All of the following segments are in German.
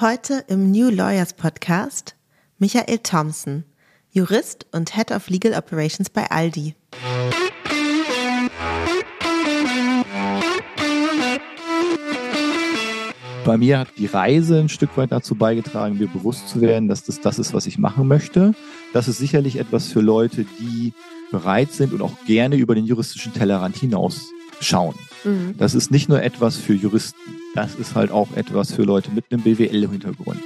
Heute im New Lawyers Podcast Michael Thompson, Jurist und Head of Legal Operations bei Aldi. Bei mir hat die Reise ein Stück weit dazu beigetragen, mir bewusst zu werden, dass das ist, was ich machen möchte. Das ist sicherlich etwas für Leute, die bereit sind und auch gerne über den juristischen Tellerrand hinausschauen. Das ist nicht nur etwas für Juristen, das ist halt auch etwas für Leute mit einem BWL-Hintergrund.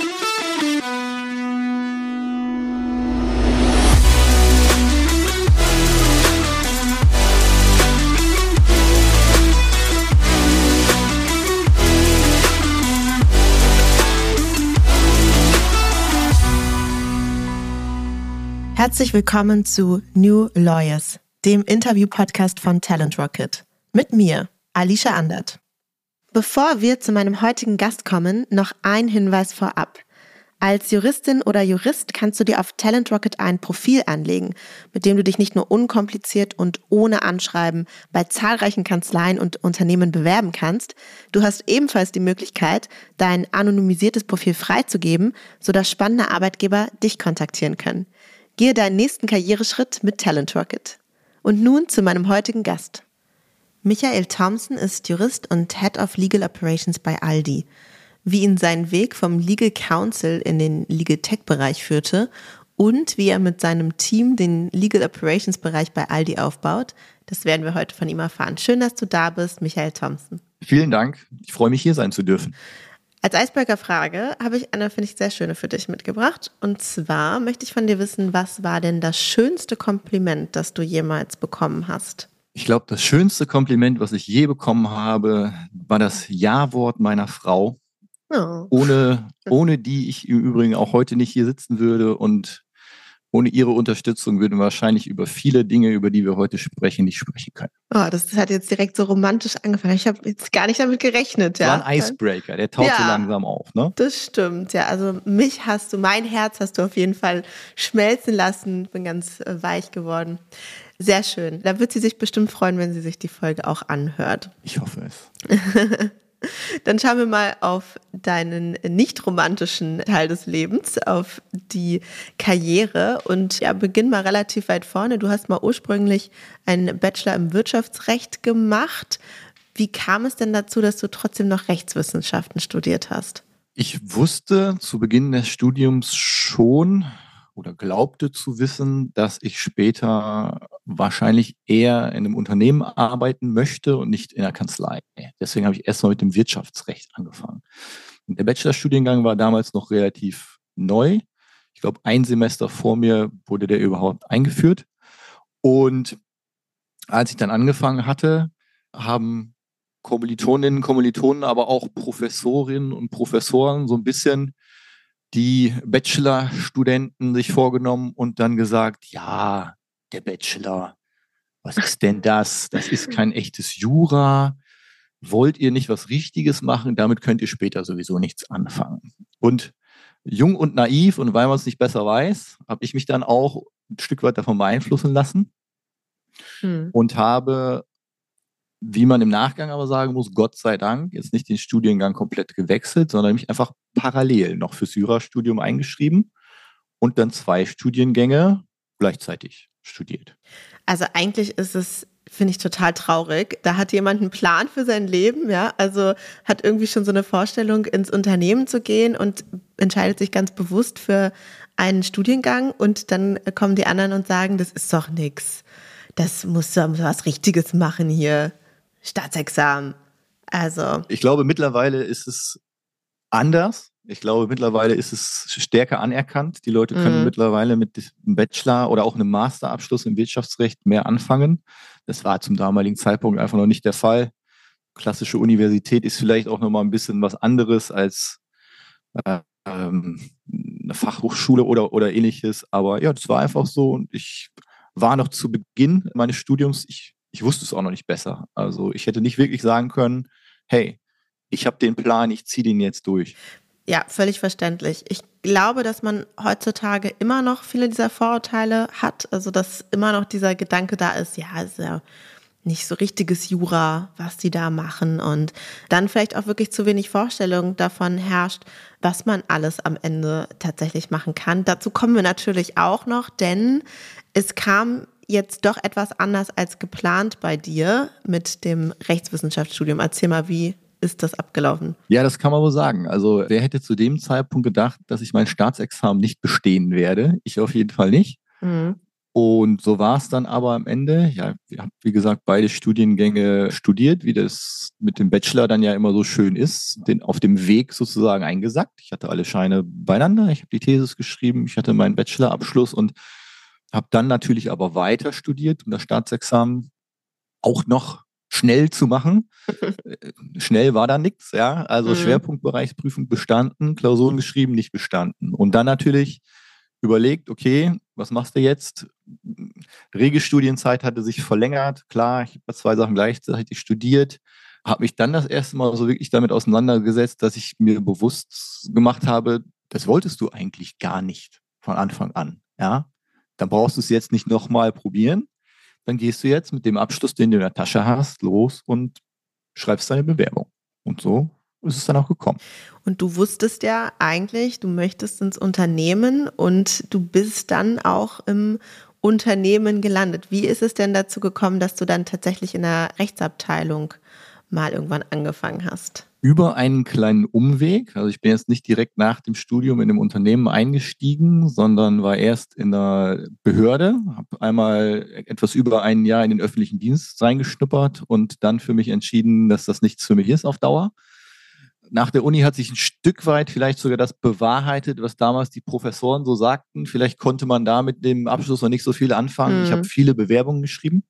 Herzlich willkommen zu New Lawyers, dem Interview-Podcast von Talent Rocket. Mit mir, Alicia Andert. Bevor wir zu meinem heutigen Gast kommen, noch ein Hinweis vorab. Als Juristin oder Jurist kannst du dir auf Talent Rocket ein Profil anlegen, mit dem du dich nicht nur unkompliziert und ohne Anschreiben bei zahlreichen Kanzleien und Unternehmen bewerben kannst, du hast ebenfalls die Möglichkeit, dein anonymisiertes Profil freizugeben, sodass spannende Arbeitgeber dich kontaktieren können. Gehe deinen nächsten Karriereschritt mit Talent Rocket. Und nun zu meinem heutigen Gast. Michael Thompson ist Jurist und Head of Legal Operations bei Aldi. Wie ihn sein Weg vom Legal Counsel in den Legal Tech-Bereich führte und wie er mit seinem Team den Legal Operations-Bereich bei Aldi aufbaut, das werden wir heute von ihm erfahren. Schön, dass du da bist, Michael Thompson. Vielen Dank. Ich freue mich, hier sein zu dürfen. Als Icebreaker-Frage habe ich eine, finde ich, sehr schöne für dich mitgebracht. Und zwar möchte ich von dir wissen, was war denn das schönste Kompliment, das du jemals bekommen hast? Ich glaube, das schönste Kompliment, was ich je bekommen habe, war das Ja-Wort meiner Frau, ohne die ich im Übrigen auch heute nicht hier sitzen würde. Und ohne ihre Unterstützung würden wir wahrscheinlich über viele Dinge, über die wir heute sprechen, nicht sprechen können. Oh, das hat jetzt direkt so romantisch angefangen. Ich habe jetzt gar nicht damit gerechnet. Das war ein Icebreaker, der taucht so langsam auf, ne? Das stimmt, ja. Also mein Herz hast du auf jeden Fall schmelzen lassen. Bin ganz weich geworden. Sehr schön. Da wird sie sich bestimmt freuen, wenn sie sich die Folge auch anhört. Ich hoffe es. Dann schauen wir mal auf deinen nicht romantischen Teil des Lebens, auf die Karriere und ja, beginn mal relativ weit vorne. Du hast mal ursprünglich einen Bachelor im Wirtschaftsrecht gemacht. Wie kam es denn dazu, dass du trotzdem noch Rechtswissenschaften studiert hast? Ich wusste zu Beginn des Studiums schon oder glaubte zu wissen, dass ich später wahrscheinlich eher in einem Unternehmen arbeiten möchte und nicht in der Kanzlei. Deswegen habe ich erstmal mit dem Wirtschaftsrecht angefangen. Und der Bachelorstudiengang war damals noch relativ neu. Ich glaube, ein Semester vor mir wurde der überhaupt eingeführt. Und als ich dann angefangen hatte, haben Kommilitoninnen und Kommilitonen, aber auch Professorinnen und Professoren so ein bisschen die Bachelorstudenten sich vorgenommen und dann gesagt, ja, der Bachelor, was ist denn das? Das ist kein echtes Jura. Wollt ihr nicht was Richtiges machen? Damit könnt ihr später sowieso nichts anfangen. Und jung und naiv und weil man es nicht besser weiß, habe ich mich dann auch ein Stück weit davon beeinflussen lassen und habe, wie man im Nachgang aber sagen muss, Gott sei Dank, jetzt nicht den Studiengang komplett gewechselt, sondern mich einfach parallel noch fürs Jurastudium eingeschrieben und dann 2 Studiengänge gleichzeitig studiert. Also eigentlich ist es, finde ich, total traurig. Da hat jemand einen Plan für sein Leben, ja, also hat irgendwie schon so eine Vorstellung, ins Unternehmen zu gehen und entscheidet sich ganz bewusst für einen Studiengang und dann kommen die anderen und sagen, das ist doch nix. Das musst du was Richtiges machen hier. Staatsexamen. Also. Ich glaube, mittlerweile ist es anders. Ich glaube, mittlerweile ist es stärker anerkannt. Die Leute können mittlerweile mit einem Bachelor oder auch einem Masterabschluss im Wirtschaftsrecht mehr anfangen. Das war zum damaligen Zeitpunkt einfach noch nicht der Fall. Klassische Universität ist vielleicht auch noch mal ein bisschen was anderes als eine Fachhochschule oder ähnliches. Aber ja, das war einfach so. Und ich war noch zu Beginn meines Studiums, ich wusste es auch noch nicht besser. Also ich hätte nicht wirklich sagen können, hey, ich habe den Plan, ich ziehe den jetzt durch. Ja, völlig verständlich. Ich glaube, dass man heutzutage immer noch viele dieser Vorurteile hat. Also dass immer noch dieser Gedanke da ist, ja, ist ja nicht so richtiges Jura, was die da machen und dann vielleicht auch wirklich zu wenig Vorstellung davon herrscht, was man alles am Ende tatsächlich machen kann. Dazu kommen wir natürlich auch noch, denn es kam jetzt doch etwas anders als geplant bei dir mit dem Rechtswissenschaftsstudium. Erzähl mal, wie ist das abgelaufen? Ja, das kann man wohl sagen. Also wer hätte zu dem Zeitpunkt gedacht, dass ich mein Staatsexamen nicht bestehen werde? Ich auf jeden Fall nicht. Mhm. Und so war es dann aber am Ende. Ja, ich habe, wie gesagt, beide Studiengänge studiert, wie das mit dem Bachelor dann ja immer so schön ist, den auf dem Weg sozusagen eingesackt. Ich hatte alle Scheine beieinander, ich habe die Thesis geschrieben, ich hatte meinen Bachelorabschluss und habe dann natürlich aber weiter studiert, um das Staatsexamen auch noch schnell zu machen. Schnell war da nichts, ja. Also Schwerpunktbereichsprüfung bestanden, Klausuren geschrieben, nicht bestanden. Und dann natürlich überlegt, okay, was machst du jetzt? Regelstudienzeit hatte sich verlängert. Klar, ich habe 2 Sachen gleichzeitig studiert, habe mich dann das erste Mal so wirklich damit auseinandergesetzt, dass ich mir bewusst gemacht habe, das wolltest du eigentlich gar nicht von Anfang an. Ja, dann brauchst du es jetzt nicht nochmal probieren. Dann gehst du jetzt mit dem Abschluss, den du in der Tasche hast, los und schreibst deine Bewerbung. Und so ist es dann auch gekommen. Und du wusstest ja eigentlich, du möchtest ins Unternehmen und du bist dann auch im Unternehmen gelandet. Wie ist es denn dazu gekommen, dass du dann tatsächlich in der Rechtsabteilung mal irgendwann angefangen hast? Über einen kleinen Umweg. Also ich bin jetzt nicht direkt nach dem Studium in einem Unternehmen eingestiegen, sondern war erst in einer Behörde, habe einmal etwas über ein Jahr in den öffentlichen Dienst reingeschnuppert und dann für mich entschieden, dass das nichts für mich ist auf Dauer. Nach der Uni hat sich ein Stück weit vielleicht sogar das bewahrheitet, was damals die Professoren so sagten. Vielleicht konnte man da mit dem Abschluss noch nicht so viel anfangen. Ich habe viele Bewerbungen geschrieben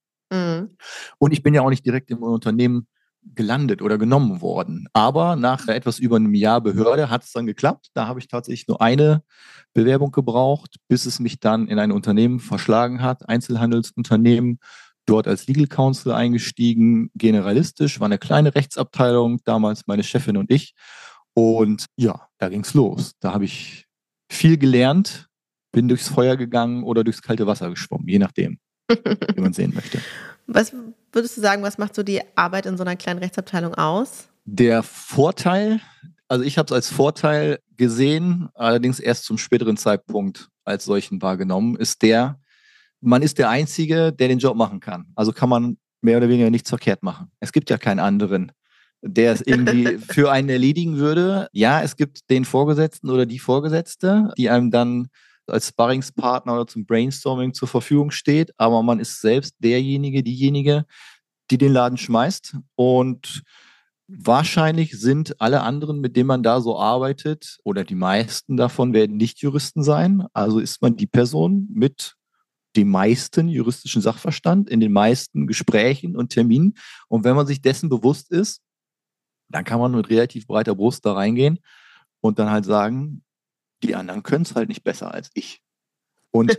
und ich bin ja auch nicht direkt im Unternehmen gelandet oder genommen worden. Aber nach etwas über einem Jahr Behörde hat es dann geklappt. Da habe ich tatsächlich nur eine Bewerbung gebraucht, bis es mich dann in ein Unternehmen verschlagen hat, Einzelhandelsunternehmen, dort als Legal Counsel eingestiegen, generalistisch, war eine kleine Rechtsabteilung, damals meine Chefin und ich. Und ja, da ging es los. Da habe ich viel gelernt, bin durchs Feuer gegangen oder durchs kalte Wasser geschwommen, je nachdem, wie man sehen möchte. Was würdest du sagen, was macht so die Arbeit in so einer kleinen Rechtsabteilung aus? Der Vorteil, also ich habe es als Vorteil gesehen, allerdings erst zum späteren Zeitpunkt als solchen wahrgenommen, ist man ist der Einzige, der den Job machen kann. Also kann man mehr oder weniger nichts verkehrt machen. Es gibt ja keinen anderen, der es irgendwie für einen erledigen würde. Ja, es gibt den Vorgesetzten oder die Vorgesetzte, die einem dann als Sparringspartner oder zum Brainstorming zur Verfügung steht, aber man ist selbst derjenige, diejenige, die den Laden schmeißt. Und wahrscheinlich sind alle anderen, mit denen man da so arbeitet, oder die meisten davon werden nicht Juristen sein. Also ist man die Person mit dem meisten juristischen Sachverstand in den meisten Gesprächen und Terminen. Und wenn man sich dessen bewusst ist, dann kann man mit relativ breiter Brust da reingehen und dann halt sagen, die anderen können es halt nicht besser als ich. Und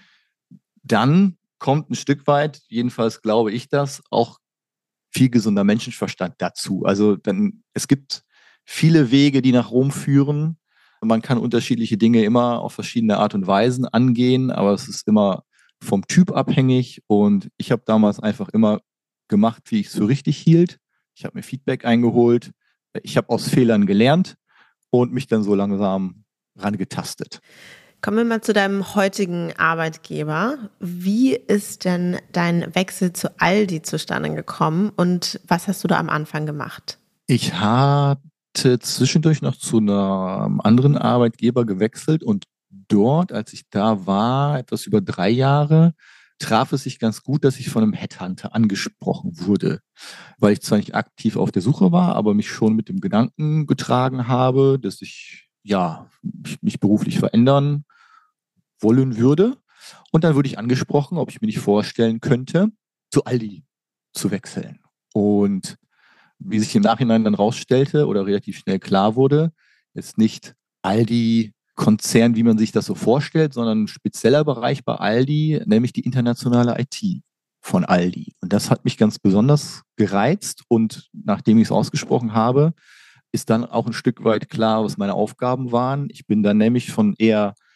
dann kommt ein Stück weit, jedenfalls glaube ich das, auch viel gesunder Menschenverstand dazu. Also es gibt viele Wege, die nach Rom führen. Man kann unterschiedliche Dinge immer auf verschiedene Art und Weisen angehen, aber es ist immer vom Typ abhängig. Und ich habe damals einfach immer gemacht, wie ich es für richtig hielt. Ich habe mir Feedback eingeholt. Ich habe aus Fehlern gelernt und mich dann so langsam rangetastet. Kommen wir mal zu deinem heutigen Arbeitgeber. Wie ist denn dein Wechsel zu Aldi zustande gekommen und was hast du da am Anfang gemacht? Ich hatte zwischendurch noch zu einem anderen Arbeitgeber gewechselt und dort, als ich da war, etwas über 3 Jahre, traf es sich ganz gut, dass ich von einem Headhunter angesprochen wurde, weil ich zwar nicht aktiv auf der Suche war, aber mich schon mit dem Gedanken getragen habe, dass ich mich beruflich verändern wollen würde. Und dann wurde ich angesprochen, ob ich mir nicht vorstellen könnte, zu Aldi zu wechseln. Und wie sich im Nachhinein dann rausstellte oder relativ schnell klar wurde, ist nicht Aldi Konzern, wie man sich das so vorstellt, sondern ein spezieller Bereich bei Aldi, nämlich die internationale IT von Aldi. Und das hat mich ganz besonders gereizt. Und nachdem ich es ausgesprochen habe, ist dann auch ein Stück weit klar, was meine Aufgaben waren. Ich bin dann nämlich von eher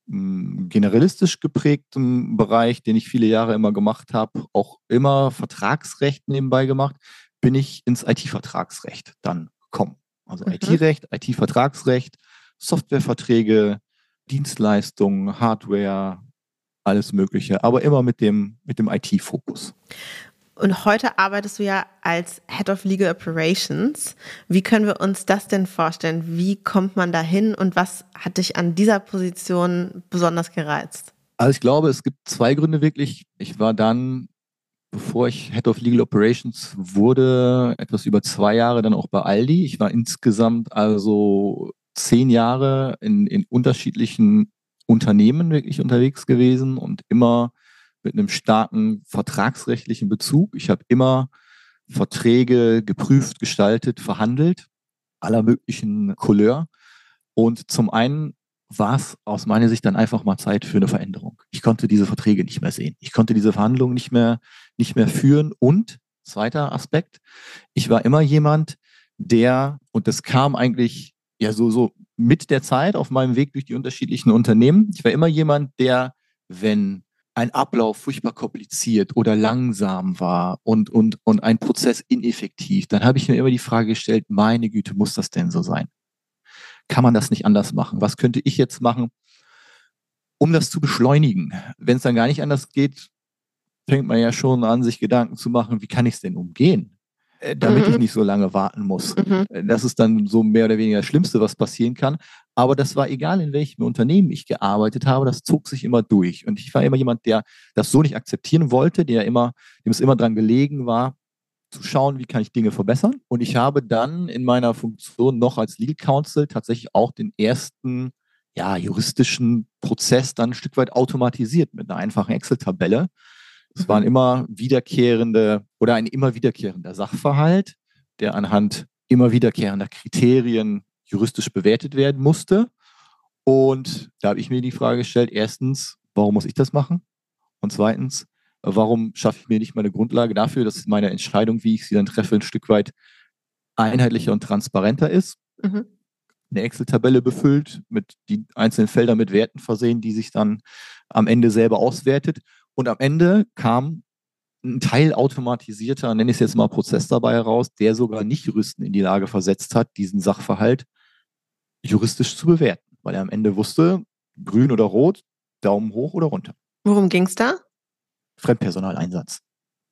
generalistisch geprägten Bereich, den ich viele Jahre immer gemacht habe, auch immer Vertragsrecht nebenbei gemacht, bin ich ins IT-Vertragsrecht dann gekommen. Also IT-Recht, IT-Vertragsrecht, Softwareverträge, Dienstleistungen, Hardware, alles Mögliche, aber immer mit dem IT-Fokus. Und heute arbeitest du ja als Head of Legal Operations. Wie können wir uns das denn vorstellen? Wie kommt man da hin und was hat dich an dieser Position besonders gereizt? Also ich glaube, es gibt zwei Gründe wirklich. Ich war dann, bevor ich Head of Legal Operations wurde, etwas über 2 Jahre dann auch bei Aldi. Ich war insgesamt also 10 Jahre in unterschiedlichen Unternehmen wirklich unterwegs gewesen und immer mit einem starken vertragsrechtlichen Bezug. Ich habe immer Verträge geprüft, gestaltet, verhandelt, aller möglichen Couleur. Und zum einen war es aus meiner Sicht dann einfach mal Zeit für eine Veränderung. Ich konnte diese Verträge nicht mehr sehen. Ich konnte diese Verhandlungen nicht mehr führen. Und zweiter Aspekt, ich war immer jemand, und das kam eigentlich ja so mit der Zeit auf meinem Weg durch die unterschiedlichen Unternehmen, ich war immer jemand, der, wenn ein Ablauf furchtbar kompliziert oder langsam war und ein Prozess ineffektiv, dann habe ich mir immer die Frage gestellt, meine Güte, muss das denn so sein? Kann man das nicht anders machen? Was könnte ich jetzt machen, um das zu beschleunigen? Wenn es dann gar nicht anders geht, fängt man ja schon an, sich Gedanken zu machen, wie kann ich es denn umgehen, damit ich nicht so lange warten muss. Das ist dann so mehr oder weniger das Schlimmste, was passieren kann. Aber das war egal, in welchem Unternehmen ich gearbeitet habe, das zog sich immer durch. Und ich war immer jemand, der das so nicht akzeptieren wollte, dem es immer dran gelegen war, zu schauen, wie kann ich Dinge verbessern. Und ich habe dann in meiner Funktion noch als Legal Counsel tatsächlich auch den ersten juristischen Prozess dann ein Stück weit automatisiert mit einer einfachen Excel-Tabelle. Es waren ein immer wiederkehrender Sachverhalt, der anhand immer wiederkehrender Kriterien juristisch bewertet werden musste. Und da habe ich mir die Frage gestellt, erstens, warum muss ich das machen? Und zweitens, warum schaffe ich mir nicht mal eine Grundlage dafür, dass meine Entscheidung, wie ich sie dann treffe, ein Stück weit einheitlicher und transparenter ist? Eine Excel-Tabelle befüllt, mit die einzelnen Felder mit Werten versehen, die sich dann am Ende selber auswertet. Und am Ende kam ein teilautomatisierter, nenne ich es jetzt mal, Prozess dabei heraus, der sogar Nicht-Juristen in die Lage versetzt hat, diesen Sachverhalt juristisch zu bewerten, weil er am Ende wusste, grün oder rot, Daumen hoch oder runter. Worum ging es da? Fremdpersonaleinsatz.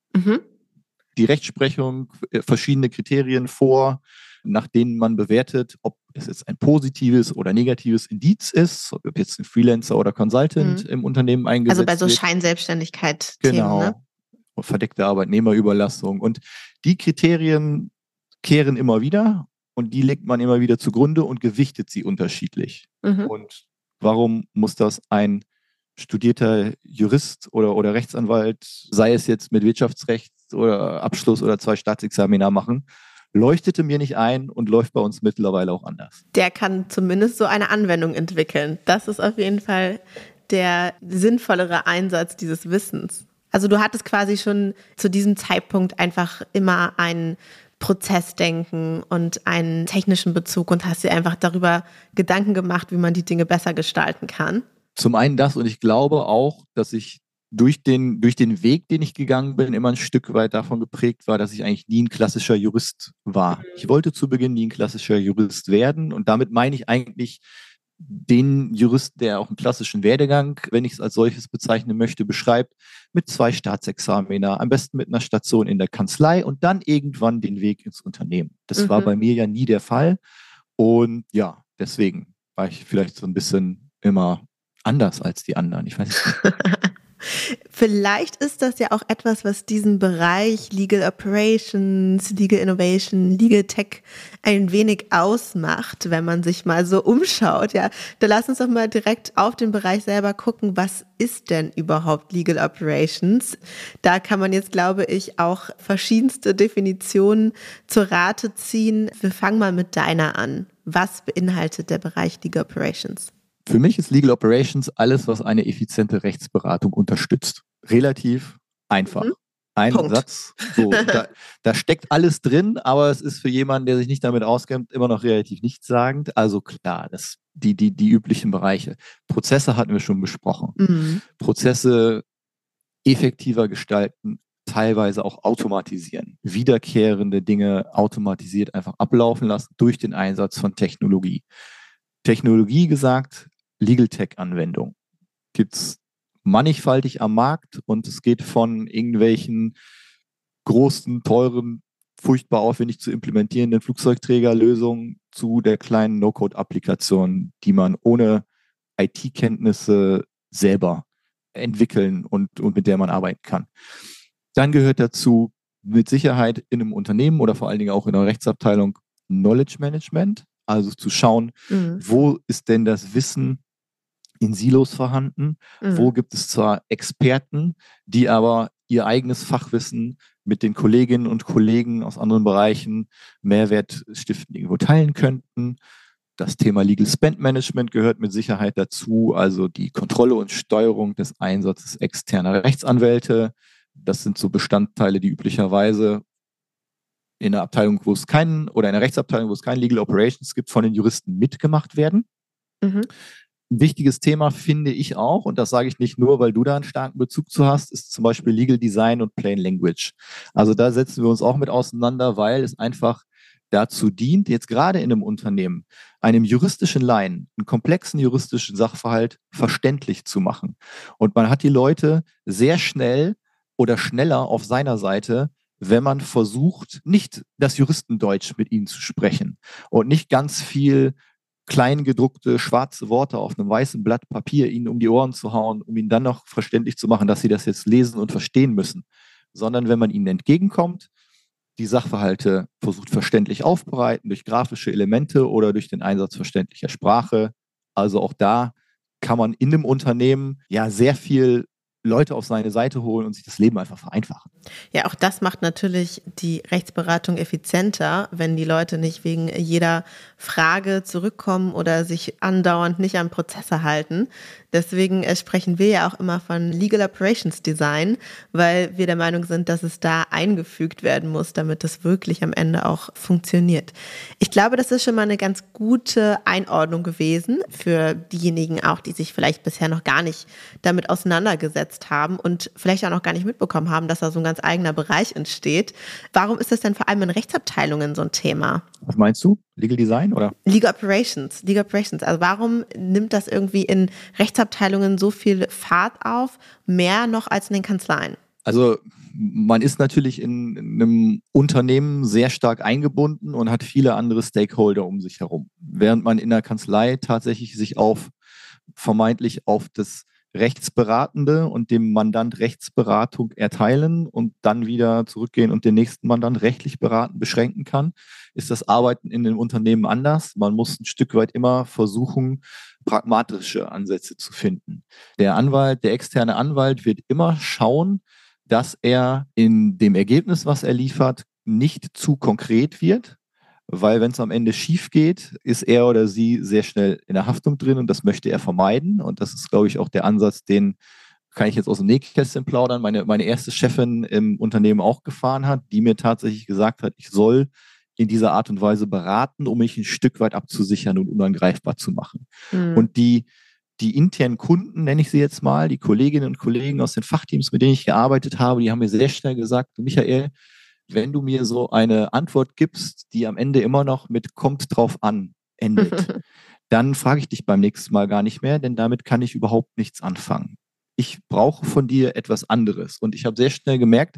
Die Rechtsprechung, verschiedene Kriterien vor, nach denen man bewertet, ob es jetzt ein positives oder negatives Indiz ist, ob jetzt ein Freelancer oder Consultant im Unternehmen eingesetzt wird. Also bei so Scheinselbstständigkeit. Genau. Themen, ne? Verdeckte Arbeitnehmerüberlassung. Und die Kriterien kehren immer wieder und die legt man immer wieder zugrunde und gewichtet sie unterschiedlich. Und warum muss das ein studierter Jurist oder Rechtsanwalt, sei es jetzt mit Wirtschaftsrecht oder Abschluss oder 2 Staatsexamina machen, leuchtete mir nicht ein und läuft bei uns mittlerweile auch anders. Der kann zumindest so eine Anwendung entwickeln. Das ist auf jeden Fall der sinnvollere Einsatz dieses Wissens. Also du hattest quasi schon zu diesem Zeitpunkt einfach immer ein Prozessdenken und einen technischen Bezug und hast dir einfach darüber Gedanken gemacht, wie man die Dinge besser gestalten kann. Zum einen das, und ich glaube auch, dass ich durch den Weg, den ich gegangen bin, immer ein Stück weit davon geprägt war, dass ich eigentlich nie ein klassischer Jurist war. Ich wollte zu Beginn nie ein klassischer Jurist werden, und damit meine ich eigentlich den Juristen, der auch einen klassischen Werdegang, wenn ich es als solches bezeichnen möchte, beschreibt, mit 2 Staatsexamina, am besten mit einer Station in der Kanzlei und dann irgendwann den Weg ins Unternehmen. Das war bei mir ja nie der Fall, und ja, deswegen war ich vielleicht so ein bisschen immer anders als die anderen. Ich weiß nicht. Vielleicht ist das ja auch etwas, was diesen Bereich Legal Operations, Legal Innovation, Legal Tech ein wenig ausmacht, wenn man sich mal so umschaut. Ja, da lass uns doch mal direkt auf den Bereich selber gucken, was ist denn überhaupt Legal Operations? Da kann man jetzt, glaube ich, auch verschiedenste Definitionen zur Rate ziehen. Wir fangen mal mit deiner an. Was beinhaltet der Bereich Legal Operations? Für mich ist Legal Operations alles, was eine effiziente Rechtsberatung unterstützt. Relativ einfach. Ein Satz. So, da steckt alles drin, aber es ist für jemanden, der sich nicht damit auskennt, immer noch relativ nichtssagend. Also klar, die üblichen Bereiche. Prozesse hatten wir schon besprochen. Mhm. Prozesse effektiver gestalten, teilweise auch automatisieren. Wiederkehrende Dinge automatisiert einfach ablaufen lassen durch den Einsatz von Technologie. Technologie gesagt, Legal Tech-Anwendung. Gibt es mannigfaltig am Markt und es geht von irgendwelchen großen, teuren, furchtbar aufwendig zu implementierenden Flugzeugträgerlösungen zu der kleinen No-Code-Applikation, die man ohne IT-Kenntnisse selber entwickeln und mit der man arbeiten kann. Dann gehört dazu mit Sicherheit in einem Unternehmen oder vor allen Dingen auch in einer Rechtsabteilung Knowledge Management, also zu schauen, wo ist denn das Wissen in Silos vorhanden, wo gibt es zwar Experten, die aber ihr eigenes Fachwissen mit den Kolleginnen und Kollegen aus anderen Bereichen Mehrwert stiften irgendwo teilen könnten. Das Thema Legal Spend Management gehört mit Sicherheit dazu, also die Kontrolle und Steuerung des Einsatzes externer Rechtsanwälte. Das sind so Bestandteile, die üblicherweise in einer Abteilung, wo es keinen, oder in einer Rechtsabteilung, wo es keine Legal Operations gibt, von den Juristen mitgemacht werden. Mhm. Ein wichtiges Thema finde ich auch, und das sage ich nicht nur, weil du da einen starken Bezug zu hast, ist zum Beispiel Legal Design und Plain Language. Also da setzen wir uns auch mit auseinander, weil es einfach dazu dient, jetzt gerade in einem Unternehmen, einem juristischen Laien, einen komplexen juristischen Sachverhalt verständlich zu machen. Und man hat die Leute sehr schnell oder schneller auf seiner Seite, wenn man versucht, nicht das Juristendeutsch mit ihnen zu sprechen und nicht ganz viel kleingedruckte schwarze Worte auf einem weißen Blatt Papier ihnen um die Ohren zu hauen, um ihnen dann noch verständlich zu machen, dass sie das jetzt lesen und verstehen müssen, sondern wenn man ihnen entgegenkommt, die Sachverhalte versucht verständlich aufbereiten durch grafische Elemente oder durch den Einsatz verständlicher Sprache. Also auch da kann man in dem Unternehmen ja sehr viel Leute auf seine Seite holen und sich das Leben einfach vereinfachen. Ja, auch das macht natürlich die Rechtsberatung effizienter, wenn die Leute nicht wegen jeder Frage zurückkommen oder sich andauernd nicht an Prozesse halten. Deswegen sprechen wir ja auch immer von Legal Operations Design, weil wir der Meinung sind, dass es da eingefügt werden muss, damit es wirklich am Ende auch funktioniert. Ich glaube, das ist schon mal eine ganz gute Einordnung gewesen für diejenigen auch, die sich vielleicht bisher noch gar nicht damit auseinandergesetzt haben und vielleicht auch noch gar nicht mitbekommen haben, dass da so ein ganz eigener Bereich entsteht. Warum ist das denn vor allem in Rechtsabteilungen so ein Thema? Was meinst du? Legal Design oder? Legal Operations. Also warum nimmt das irgendwie in Rechtsabteilungen so viel Fahrt auf, mehr noch als in den Kanzleien? Also man ist natürlich in einem Unternehmen sehr stark eingebunden und hat viele andere Stakeholder um sich herum. Während man in der Kanzlei tatsächlich sich vermeintlich auf das Rechtsberatende und dem Mandant Rechtsberatung erteilen und dann wieder zurückgehen und den nächsten Mandant rechtlich beraten beschränken kann, ist das Arbeiten in den Unternehmen anders. Man muss ein Stück weit immer versuchen, pragmatische Ansätze zu finden. Der externe Anwalt wird immer schauen, dass er in dem Ergebnis, was er liefert, nicht zu konkret wird, weil wenn es am Ende schief geht, ist er oder sie sehr schnell in der Haftung drin und das möchte er vermeiden. Und das ist, glaube ich, auch der Ansatz, den kann ich jetzt aus dem Nähkästchen plaudern, meine erste Chefin im Unternehmen auch gefahren hat, die mir tatsächlich gesagt hat, ich soll in dieser Art und Weise beraten, um mich ein Stück weit abzusichern und unangreifbar zu machen. Und die internen Kunden, nenne ich sie jetzt mal, die Kolleginnen und Kollegen aus den Fachteams, mit denen ich gearbeitet habe, die haben mir sehr schnell gesagt, Michael, wenn du mir so eine Antwort gibst, die am Ende immer noch mit kommt drauf an endet, dann frage ich dich beim nächsten Mal gar nicht mehr, denn damit kann ich überhaupt nichts anfangen. Ich brauche von dir etwas anderes. Und ich habe sehr schnell gemerkt,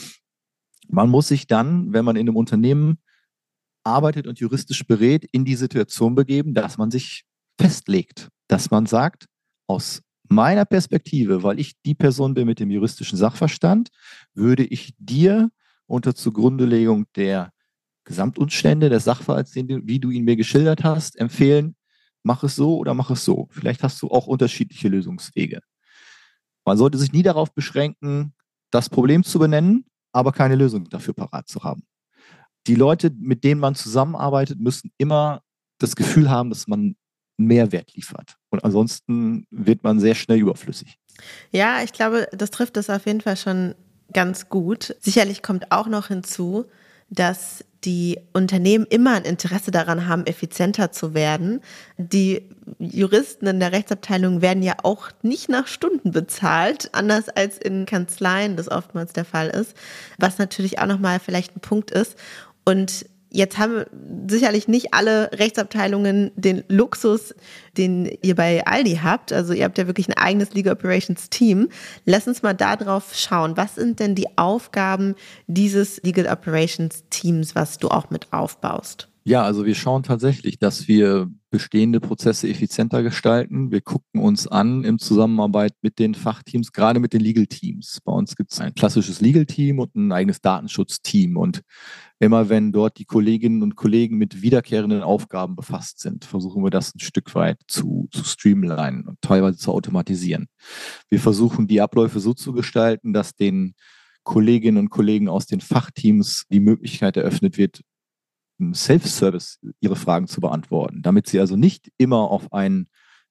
man muss sich dann, wenn man in einem Unternehmen arbeitet und juristisch berät, in die Situation begeben, dass man sich festlegt, dass man sagt, aus meiner Perspektive, weil ich die Person bin mit dem juristischen Sachverstand, würde ich dir unter Zugrundelegung der Gesamtumstände des Sachverhalts, wie du ihn mir geschildert hast, empfehlen, mach es so oder mach es so. Vielleicht hast du auch unterschiedliche Lösungswege. Man sollte sich nie darauf beschränken, das Problem zu benennen, aber keine Lösung dafür parat zu haben. Die Leute, mit denen man zusammenarbeitet, müssen immer das Gefühl haben, dass man Mehrwert liefert. Und ansonsten wird man sehr schnell überflüssig. Ja, ich glaube, das trifft es auf jeden Fall schon ganz gut. Sicherlich kommt auch noch hinzu, dass die Unternehmen immer ein Interesse daran haben, effizienter zu werden. Die Juristen in der Rechtsabteilung werden ja auch nicht nach Stunden bezahlt, anders als in Kanzleien das oftmals der Fall ist, was natürlich auch nochmal vielleicht ein Punkt ist. Und jetzt haben sicherlich nicht alle Rechtsabteilungen den Luxus, den ihr bei Aldi habt. Also ihr habt ja wirklich ein eigenes Legal Operations Team. Lass uns mal da drauf schauen. Was sind denn die Aufgaben dieses Legal Operations Teams, was du auch mit aufbaust? Ja, also wir schauen tatsächlich, dass wir bestehende Prozesse effizienter gestalten. Wir gucken uns an in Zusammenarbeit mit den Fachteams, gerade mit den Legal Teams. Bei uns gibt es ein klassisches Legal Team und ein eigenes Datenschutzteam. Und immer wenn dort die Kolleginnen und Kollegen mit wiederkehrenden Aufgaben befasst sind, versuchen wir das ein Stück weit zu streamlinen und teilweise zu automatisieren. Wir versuchen die Abläufe so zu gestalten, dass den Kolleginnen und Kollegen aus den Fachteams die Möglichkeit eröffnet wird, im Self-Service ihre Fragen zu beantworten, damit sie also nicht immer auf einen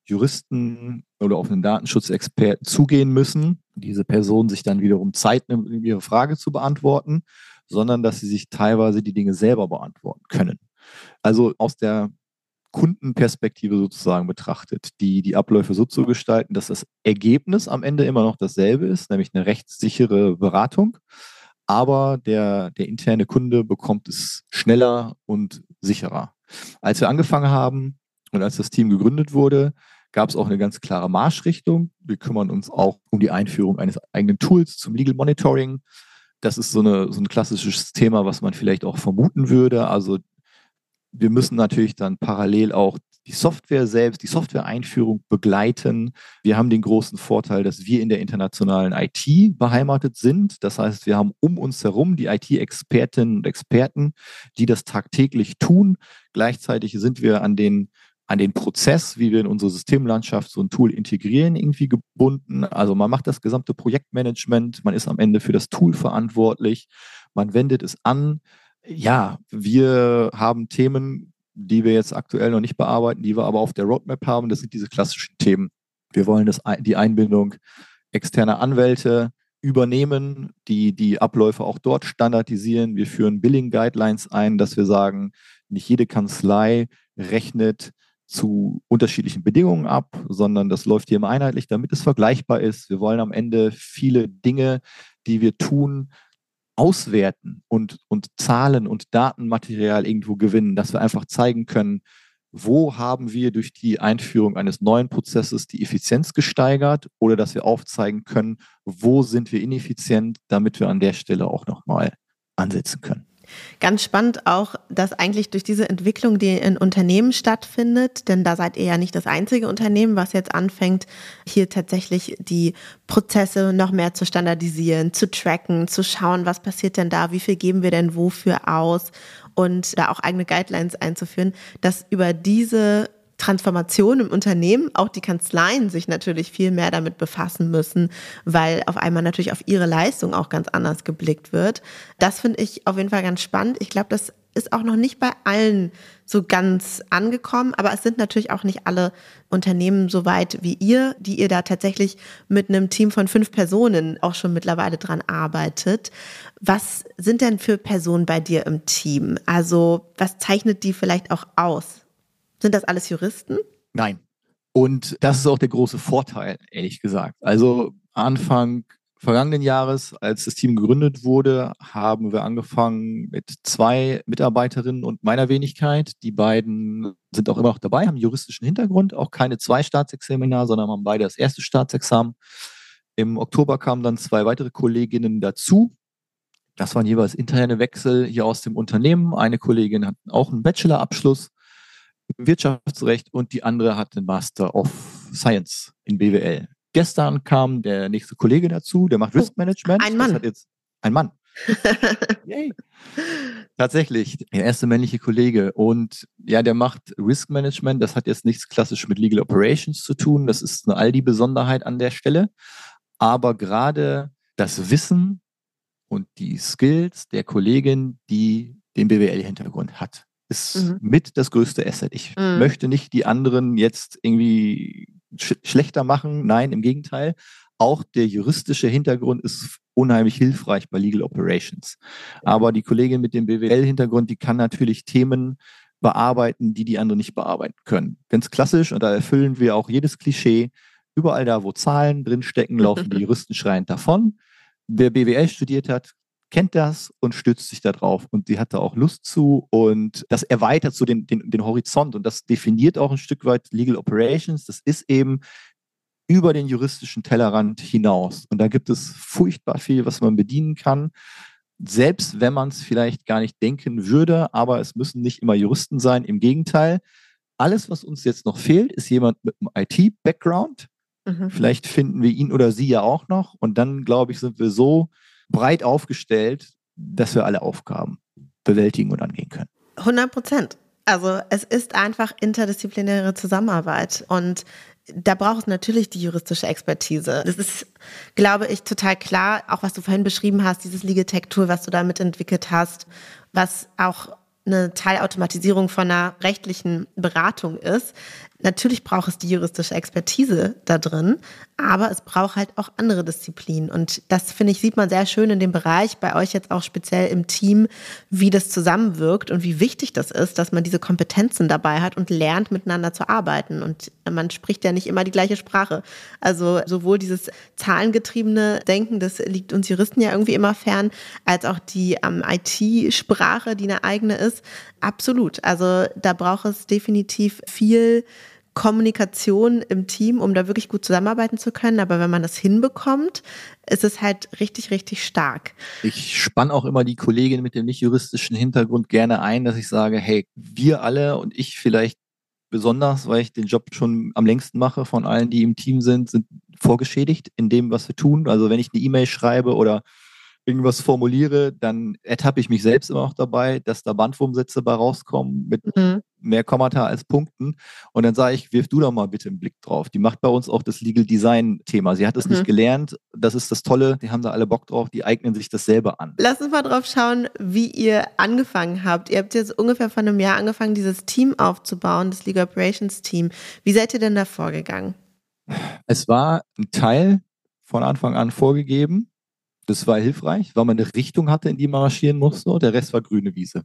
Juristen oder auf einen Datenschutzexperten zugehen müssen, diese Person sich dann wiederum Zeit nimmt, um ihre Frage zu beantworten, sondern dass sie sich teilweise die Dinge selber beantworten können. Also aus der Kundenperspektive sozusagen betrachtet, die Abläufe so zu gestalten, dass das Ergebnis am Ende immer noch dasselbe ist, nämlich eine rechtssichere Beratung, aber der interne Kunde bekommt es schneller und sicherer. Als wir angefangen haben und als das Team gegründet wurde, gab es auch eine ganz klare Marschrichtung. Wir kümmern uns auch um die Einführung eines eigenen Tools zum Legal Monitoring. Das ist so ein klassisches Thema, was man vielleicht auch vermuten würde. Also wir müssen natürlich dann parallel auch die Software selbst, die Software-Einführung begleiten. Wir haben den großen Vorteil, dass wir in der internationalen IT beheimatet sind. Das heißt, wir haben um uns herum die IT-Expertinnen und Experten, die das tagtäglich tun. Gleichzeitig sind wir an den Prozess, wie wir in unsere Systemlandschaft so ein Tool integrieren, irgendwie gebunden. Also man macht das gesamte Projektmanagement, man ist am Ende für das Tool verantwortlich, man wendet es an. Ja, wir haben Themen, die wir jetzt aktuell noch nicht bearbeiten, die wir aber auf der Roadmap haben. Das sind diese klassischen Themen. Wir wollen die Einbindung externer Anwälte übernehmen, die Abläufe auch dort standardisieren. Wir führen Billing-Guidelines ein, dass wir sagen, nicht jede Kanzlei rechnet zu unterschiedlichen Bedingungen ab, sondern das läuft hier immer einheitlich, damit es vergleichbar ist. Wir wollen am Ende viele Dinge, die wir tun, auswerten und Zahlen und Datenmaterial irgendwo gewinnen, dass wir einfach zeigen können, wo haben wir durch die Einführung eines neuen Prozesses die Effizienz gesteigert oder dass wir aufzeigen können, wo sind wir ineffizient, damit wir an der Stelle auch nochmal ansetzen können. Ganz spannend auch, dass eigentlich durch diese Entwicklung, die in Unternehmen stattfindet, denn da seid ihr ja nicht das einzige Unternehmen, was jetzt anfängt, hier tatsächlich die Prozesse noch mehr zu standardisieren, zu tracken, zu schauen, was passiert denn da, wie viel geben wir denn wofür aus und da auch eigene Guidelines einzuführen, dass über diese Transformation im Unternehmen auch die Kanzleien sich natürlich viel mehr damit befassen müssen, weil auf einmal natürlich auf ihre Leistung auch ganz anders geblickt wird. Das finde ich auf jeden Fall ganz spannend. Ich glaube, das ist auch noch nicht bei allen so ganz angekommen, aber es sind natürlich auch nicht alle Unternehmen so weit wie ihr, die ihr da tatsächlich mit einem Team von 5 Personen auch schon mittlerweile dran arbeitet. Was sind denn für Personen bei dir im Team? Also was zeichnet die vielleicht auch aus? Sind das alles Juristen? Nein. Und das ist auch der große Vorteil, ehrlich gesagt. Also Anfang vergangenen Jahres, als das Team gegründet wurde, haben wir angefangen mit 2 Mitarbeiterinnen und meiner Wenigkeit. Die beiden sind auch immer noch dabei, haben juristischen Hintergrund, auch keine 2 Staatsexamina, sondern haben beide das erste Staatsexamen. Im Oktober kamen dann 2 weitere Kolleginnen dazu. Das waren jeweils interne Wechsel hier aus dem Unternehmen. Eine Kollegin hat auch einen Bachelorabschluss im Wirtschaftsrecht und die andere hat den Master of Science in BWL. Gestern kam der nächste Kollege dazu, der macht Risk Management. Ein Mann. Das hat jetzt ein Mann. Yay. Tatsächlich, der erste männliche Kollege. Und ja, der macht Risk Management. Das hat jetzt nichts klassisch mit Legal Operations zu tun. Das ist eine Aldi-Besonderheit an der Stelle. Aber gerade das Wissen und die Skills der Kollegin, die den BWL-Hintergrund hat, ist mit das größte Asset. Ich möchte nicht die anderen jetzt irgendwie schlechter machen. Nein, im Gegenteil. Auch der juristische Hintergrund ist unheimlich hilfreich bei Legal Operations. Aber die Kollegin mit dem BWL-Hintergrund, die kann natürlich Themen bearbeiten, die andere nicht bearbeiten können. Ganz klassisch, und da erfüllen wir auch jedes Klischee. Überall da, wo Zahlen drinstecken, laufen die Juristen schreiend davon. Wer BWL studiert hat, kennt das und stützt sich da drauf. Und sie hat da auch Lust zu. Und das erweitert so den Horizont. Und das definiert auch ein Stück weit Legal Operations. Das ist eben über den juristischen Tellerrand hinaus. Und da gibt es furchtbar viel, was man bedienen kann. Selbst wenn man es vielleicht gar nicht denken würde, aber es müssen nicht immer Juristen sein. Im Gegenteil, alles, was uns jetzt noch fehlt, ist jemand mit einem IT-Background. Vielleicht finden wir ihn oder sie ja auch noch. Und dann, glaube ich, sind wir so breit aufgestellt, dass wir alle Aufgaben bewältigen und angehen können. 100%. Also es ist einfach interdisziplinäre Zusammenarbeit und da braucht es natürlich die juristische Expertise. Das ist, glaube ich, total klar, auch was du vorhin beschrieben hast, dieses Legal Tech Tool, was du da mitentwickelt hast, was auch eine Teilautomatisierung von einer rechtlichen Beratung ist. Natürlich braucht es die juristische Expertise da drin, aber es braucht halt auch andere Disziplinen. Und das, finde ich, sieht man sehr schön in dem Bereich, bei euch jetzt auch speziell im Team, wie das zusammenwirkt und wie wichtig das ist, dass man diese Kompetenzen dabei hat und lernt, miteinander zu arbeiten. Und man spricht ja nicht immer die gleiche Sprache. Also sowohl dieses zahlengetriebene Denken, das liegt uns Juristen ja irgendwie immer fern, als auch die IT-Sprache, die eine eigene ist. Absolut. Also da braucht es definitiv viel Kommunikation im Team, um da wirklich gut zusammenarbeiten zu können. Aber wenn man das hinbekommt, ist es halt richtig, richtig stark. Ich spanne auch immer die Kollegin mit dem nicht juristischen Hintergrund gerne ein, dass ich sage, hey, wir alle und ich vielleicht besonders, weil ich den Job schon am längsten mache von allen, die im Team sind vorgeschädigt in dem, was wir tun. Also wenn ich eine E-Mail schreibe oder irgendwas formuliere, dann ertappe ich mich selbst immer auch dabei, dass da Bandwurmsätze bei rauskommen mit mehr Kommata als Punkten. Und dann sage ich, wirf du doch mal bitte einen Blick drauf. Die macht bei uns auch das Legal Design Thema. Sie hat es nicht gelernt. Das ist das Tolle. Die haben da alle Bock drauf. Die eignen sich das selber an. Lass uns mal drauf schauen, wie ihr angefangen habt. Ihr habt jetzt ungefähr vor einem Jahr angefangen, dieses Team aufzubauen, das Legal Operations Team. Wie seid ihr denn da vorgegangen? Es war ein Teil von Anfang an vorgegeben. Das war hilfreich, weil man eine Richtung hatte, in die man marschieren musste. Und der Rest war grüne Wiese.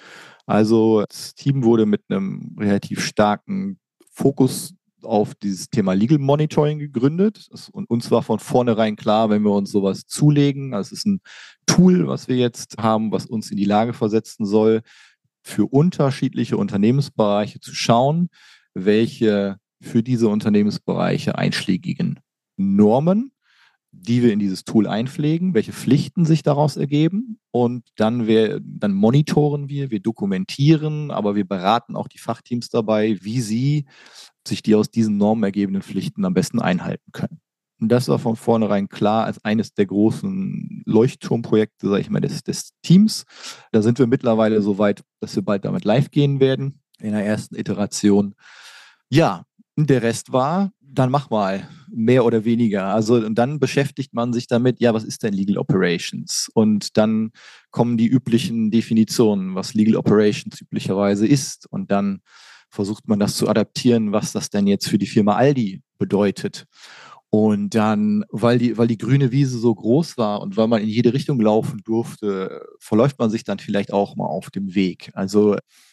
Also das Team wurde mit einem relativ starken Fokus auf dieses Thema Legal Monitoring gegründet. Und uns war von vornherein klar, wenn wir uns sowas zulegen, also es ist ein Tool, was wir jetzt haben, was uns in die Lage versetzen soll, für unterschiedliche Unternehmensbereiche zu schauen, welche für diese Unternehmensbereiche einschlägigen Normen, die wir in dieses Tool einpflegen, welche Pflichten sich daraus ergeben und dann monitoren wir dokumentieren, aber wir beraten auch die Fachteams dabei, wie sie sich die aus diesen Normen ergebenden Pflichten am besten einhalten können. Und das war von vornherein klar als eines der großen Leuchtturmprojekte, sage ich mal, des Teams. Da sind wir mittlerweile so weit, dass wir bald damit live gehen werden in der ersten Iteration. Ja, der Rest war, dann mach mal, mehr oder weniger. Also, und dann beschäftigt man sich damit, ja, was ist denn Legal Operations? Und dann kommen die üblichen Definitionen, was Legal Operations üblicherweise ist. Und dann versucht man das zu adaptieren, was das denn jetzt für die Firma Aldi bedeutet. Und dann, weil die grüne Wiese so groß war und weil man in jede Richtung laufen durfte, verläuft man sich dann vielleicht auch mal auf dem Weg. Also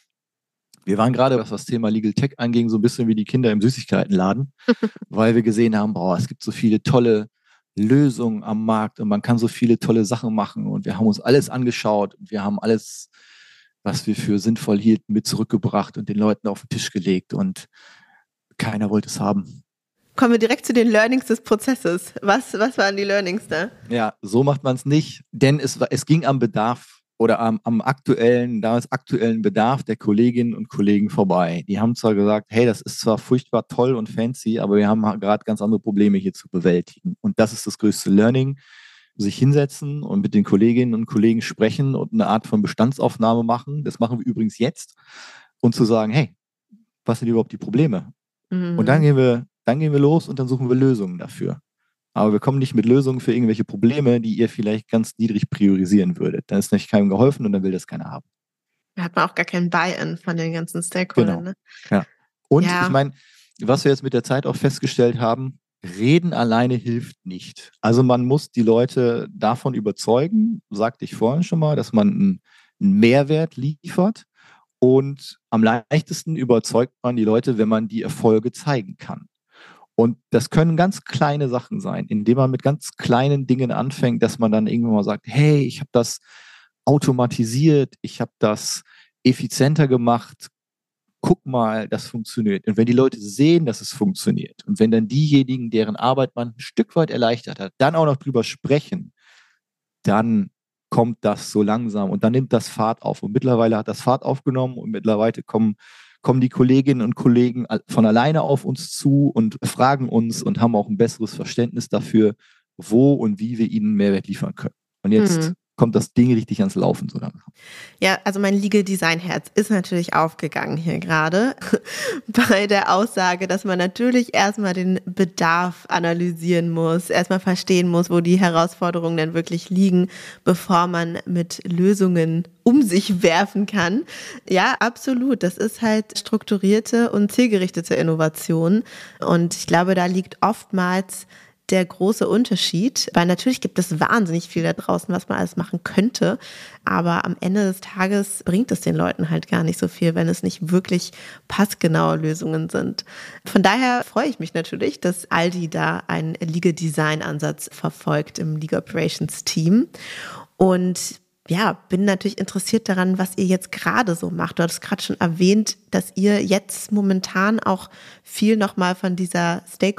wir waren gerade, was das Thema Legal Tech anging, so ein bisschen wie die Kinder im Süßigkeitenladen, weil wir gesehen haben, es gibt so viele tolle Lösungen am Markt und man kann so viele tolle Sachen machen. Und wir haben uns alles angeschaut und wir haben alles, was wir für sinnvoll hielten, mit zurückgebracht und den Leuten auf den Tisch gelegt und keiner wollte es haben. Kommen wir direkt zu den Learnings des Prozesses. Was waren die Learnings da? Ja, so macht man es nicht, denn es ging am Bedarf oder am damals aktuellen Bedarf der Kolleginnen und Kollegen vorbei. Die haben zwar gesagt, hey, das ist zwar furchtbar toll und fancy, aber wir haben gerade ganz andere Probleme hier zu bewältigen. Und das ist das größte Learning, sich hinsetzen und mit den Kolleginnen und Kollegen sprechen und eine Art von Bestandsaufnahme machen. Das machen wir übrigens jetzt. Und zu sagen, hey, was sind überhaupt die Probleme? Und dann gehen wir los und dann suchen wir Lösungen dafür. Aber wir kommen nicht mit Lösungen für irgendwelche Probleme, die ihr vielleicht ganz niedrig priorisieren würdet. Dann ist nämlich keinem geholfen und dann will das keiner haben. Da hat man auch gar keinen Buy-in von den ganzen Stakeholdern. Genau. Ne? Ja. Und ich meine, was wir jetzt mit der Zeit auch festgestellt haben, Reden alleine hilft nicht. Also man muss die Leute davon überzeugen, sagte ich vorhin schon mal, dass man einen Mehrwert liefert. Und am leichtesten überzeugt man die Leute, wenn man die Erfolge zeigen kann. Und das können ganz kleine Sachen sein, indem man mit ganz kleinen Dingen anfängt, dass man dann irgendwann mal sagt, hey, ich habe das automatisiert, ich habe das effizienter gemacht, guck mal, das funktioniert. Und wenn die Leute sehen, dass es funktioniert und wenn dann diejenigen, deren Arbeit man ein Stück weit erleichtert hat, dann auch noch drüber sprechen, dann kommt das so langsam und dann nimmt das Fahrt auf. Und mittlerweile hat das Fahrt aufgenommen und mittlerweile kommen die Kolleginnen und Kollegen von alleine auf uns zu und fragen uns und haben auch ein besseres Verständnis dafür, wo und wie wir ihnen Mehrwert liefern können. Und jetzt kommt das Ding richtig ans Laufen so langsam. Ja, also mein Legal Design Herz ist natürlich aufgegangen hier gerade bei der Aussage, dass man natürlich erstmal den Bedarf analysieren muss, erstmal verstehen muss, wo die Herausforderungen denn wirklich liegen, bevor man mit Lösungen um sich werfen kann. Ja, absolut. Das ist halt strukturierte und zielgerichtete Innovation. Und ich glaube, da liegt oftmals der große Unterschied, weil natürlich gibt es wahnsinnig viel da draußen, was man alles machen könnte, aber am Ende des Tages bringt es den Leuten halt gar nicht so viel, wenn es nicht wirklich passgenaue Lösungen sind. Von daher freue ich mich natürlich, dass Aldi da einen Legal Design Ansatz verfolgt im Legal Operations Team und ja, bin natürlich interessiert daran, was ihr jetzt gerade so macht. Du hattest gerade schon erwähnt, dass ihr jetzt momentan auch viel nochmal von dieser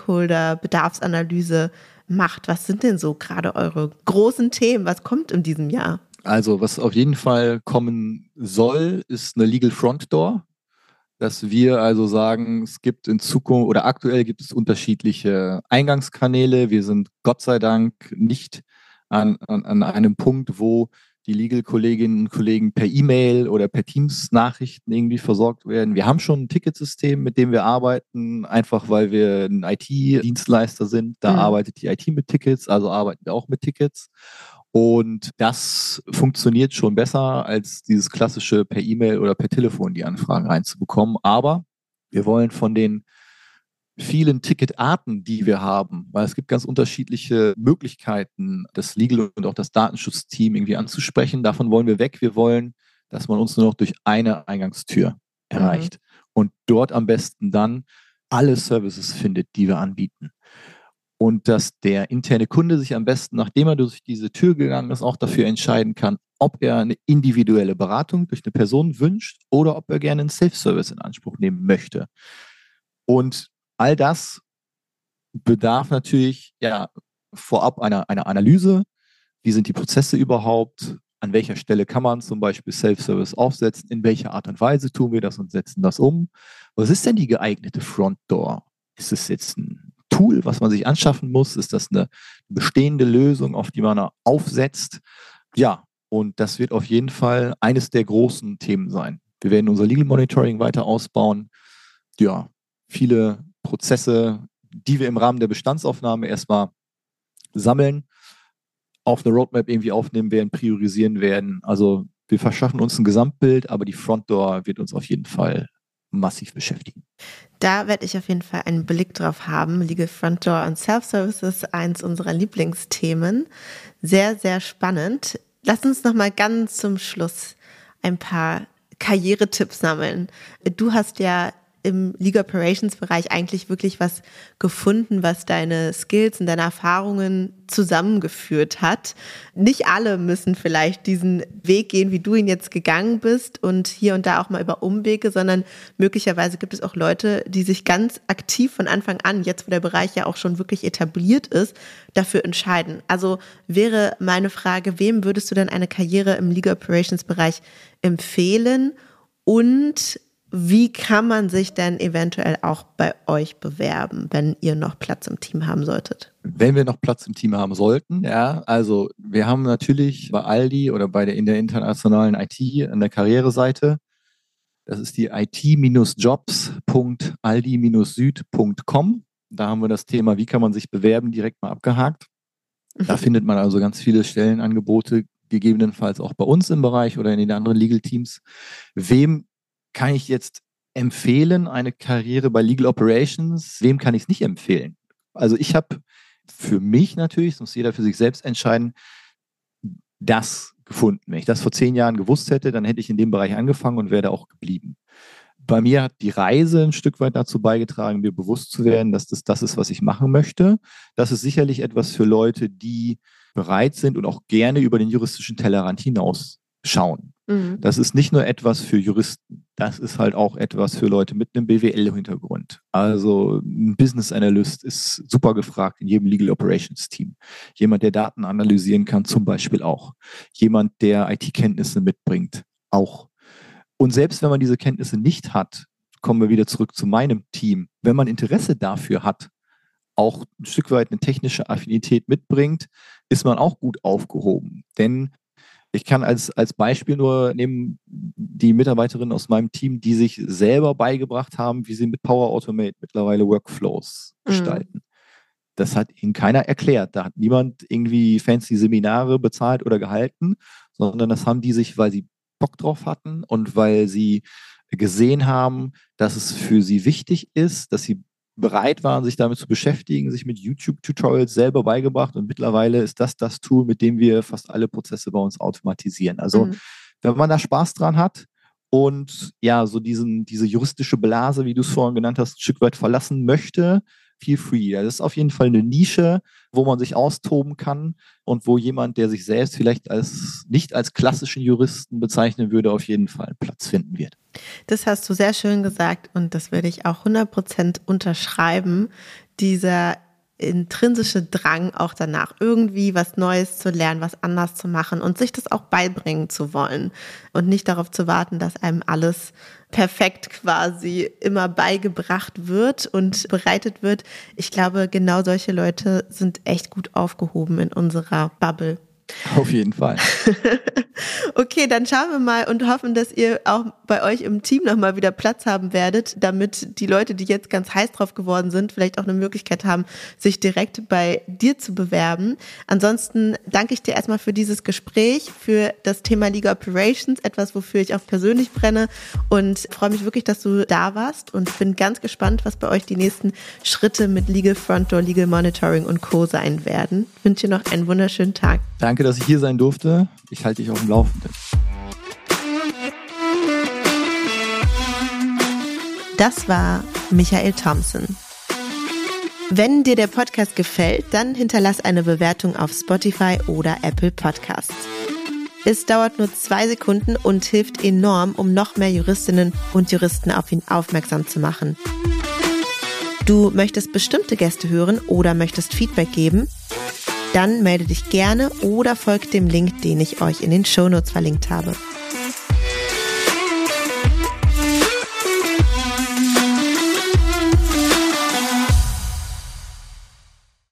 Stakeholder-Bedarfsanalyse macht. Was sind denn so gerade eure großen Themen? Was kommt in diesem Jahr? Also, was auf jeden Fall kommen soll, ist eine Legal Front Door. Dass wir also sagen, es gibt in Zukunft oder aktuell gibt es unterschiedliche Eingangskanäle. Wir sind Gott sei Dank nicht an einem Punkt, wo die Legal-Kolleginnen und Kollegen per E-Mail oder per Teams-Nachrichten irgendwie versorgt werden. Wir haben schon ein Ticketsystem, mit dem wir arbeiten, einfach weil wir ein IT-Dienstleister sind. Da arbeitet die IT mit Tickets, also arbeiten wir auch mit Tickets. Und das funktioniert schon besser als dieses klassische per E-Mail oder per Telefon die Anfragen reinzubekommen. Aber wir wollen von den vielen Ticketarten, die wir haben, weil es gibt ganz unterschiedliche Möglichkeiten, das Legal und auch das Datenschutzteam irgendwie anzusprechen. Davon wollen wir weg. Wir wollen, dass man uns nur noch durch eine Eingangstür erreicht und dort am besten dann alle Services findet, die wir anbieten. Und dass der interne Kunde sich am besten, nachdem er durch diese Tür gegangen ist, auch dafür entscheiden kann, ob er eine individuelle Beratung durch eine Person wünscht oder ob er gerne einen Self-Service in Anspruch nehmen möchte. Und all das bedarf natürlich vorab einer Analyse. Wie sind die Prozesse überhaupt? An welcher Stelle kann man zum Beispiel Self-Service aufsetzen? In welcher Art und Weise tun wir das und setzen das um? Was ist denn die geeignete Front Door? Ist es jetzt ein Tool, was man sich anschaffen muss? Ist das eine bestehende Lösung, auf die man aufsetzt? Ja, und das wird auf jeden Fall eines der großen Themen sein. Wir werden unser Legal Monitoring weiter ausbauen. Ja, viele Prozesse, die wir im Rahmen der Bestandsaufnahme erstmal sammeln, auf eine Roadmap irgendwie aufnehmen werden, priorisieren werden. Also wir verschaffen uns ein Gesamtbild, aber die Front Door wird uns auf jeden Fall massiv beschäftigen. Da werde ich auf jeden Fall einen Blick drauf haben. Legal Front Door und Self-Services, eins unserer Lieblingsthemen. Sehr, sehr spannend. Lass uns noch mal ganz zum Schluss ein paar Karrieretipps sammeln. Du hast ja im Legal Operations Bereich eigentlich wirklich was gefunden, was deine Skills und deine Erfahrungen zusammengeführt hat. Nicht alle müssen vielleicht diesen Weg gehen, wie du ihn jetzt gegangen bist und hier und da auch mal über Umwege, sondern möglicherweise gibt es auch Leute, die sich ganz aktiv von Anfang an, jetzt wo der Bereich ja auch schon wirklich etabliert ist, dafür entscheiden. Also wäre meine Frage, wem würdest du denn eine Karriere im Legal Operations Bereich empfehlen und wie kann man sich denn eventuell auch bei euch bewerben, wenn ihr noch Platz im Team haben solltet? Wenn wir noch Platz im Team haben sollten, ja, also wir haben natürlich bei Aldi oder in der internationalen IT an der Karriereseite, das ist die it-jobs.aldi-süd.com. Da haben wir das Thema, wie kann man sich bewerben, direkt mal abgehakt. Da findet man also ganz viele Stellenangebote, gegebenenfalls auch bei uns im Bereich oder in den anderen Legal Teams. Wem kann ich jetzt empfehlen, eine Karriere bei Legal Operations? Wem kann ich es nicht empfehlen? Also ich habe für mich natürlich, das muss jeder für sich selbst entscheiden, das gefunden. Wenn ich das vor 10 Jahren gewusst hätte, dann hätte ich in dem Bereich angefangen und wäre da auch geblieben. Bei mir hat die Reise ein Stück weit dazu beigetragen, mir bewusst zu werden, dass das ist, was ich machen möchte. Das ist sicherlich etwas für Leute, die bereit sind und auch gerne über den juristischen Tellerrand hinaus schauen. Mhm. Das ist nicht nur etwas für Juristen, das ist halt auch etwas für Leute mit einem BWL-Hintergrund. Also ein Business Analyst ist super gefragt in jedem Legal Operations Team. Jemand, der Daten analysieren kann, zum Beispiel auch. Jemand, der IT-Kenntnisse mitbringt, auch. Und selbst wenn man diese Kenntnisse nicht hat, kommen wir wieder zurück zu meinem Team. Wenn man Interesse dafür hat, auch ein Stück weit eine technische Affinität mitbringt, ist man auch gut aufgehoben. Denn ich kann als Beispiel nur nehmen, die Mitarbeiterinnen aus meinem Team, die sich selber beigebracht haben, wie sie mit Power Automate mittlerweile Workflows gestalten. Das hat ihnen keiner erklärt. Da hat niemand irgendwie fancy Seminare bezahlt oder gehalten, sondern das haben die sich, weil sie Bock drauf hatten und weil sie gesehen haben, dass es für sie wichtig ist, dass sie bereit waren, sich damit zu beschäftigen, sich mit YouTube-Tutorials selber beigebracht und mittlerweile ist das Tool, mit dem wir fast alle Prozesse bei uns automatisieren. Also wenn man da Spaß dran hat und ja, so diese juristische Blase, wie du es vorhin genannt hast, ein Stück weit verlassen möchte, feel free. Das ist auf jeden Fall eine Nische, wo man sich austoben kann und wo jemand, der sich selbst vielleicht nicht als klassischen Juristen bezeichnen würde, auf jeden Fall einen Platz finden wird. Das hast du sehr schön gesagt und das würde ich auch 100% unterschreiben. Dieser intrinsische Drang auch danach, irgendwie was Neues zu lernen, was anders zu machen und sich das auch beibringen zu wollen und nicht darauf zu warten, dass einem alles perfekt quasi immer beigebracht wird und bereitet wird. Ich glaube, genau solche Leute sind echt gut aufgehoben in unserer Bubble. Auf jeden Fall. Okay, dann schauen wir mal und hoffen, dass ihr auch bei euch im Team nochmal wieder Platz haben werdet, damit die Leute, die jetzt ganz heiß drauf geworden sind, vielleicht auch eine Möglichkeit haben, sich direkt bei dir zu bewerben. Ansonsten danke ich dir erstmal für dieses Gespräch, für das Thema Legal Operations, etwas, wofür ich auch persönlich brenne und freue mich wirklich, dass du da warst und bin ganz gespannt, was bei euch die nächsten Schritte mit Legal Front Door, Legal Monitoring und Co. sein werden. Ich wünsche dir noch einen wunderschönen Tag. Danke, dass ich hier sein durfte. Ich halte dich auf dem Laufenden. Das war Michael Thompson. Wenn dir der Podcast gefällt, dann hinterlass eine Bewertung auf Spotify oder Apple Podcasts. Es dauert nur 2 Sekunden und hilft enorm, um noch mehr Juristinnen und Juristen auf ihn aufmerksam zu machen. Du möchtest bestimmte Gäste hören oder möchtest Feedback geben? Dann melde dich gerne oder folgt dem Link, den ich euch in den Shownotes verlinkt habe.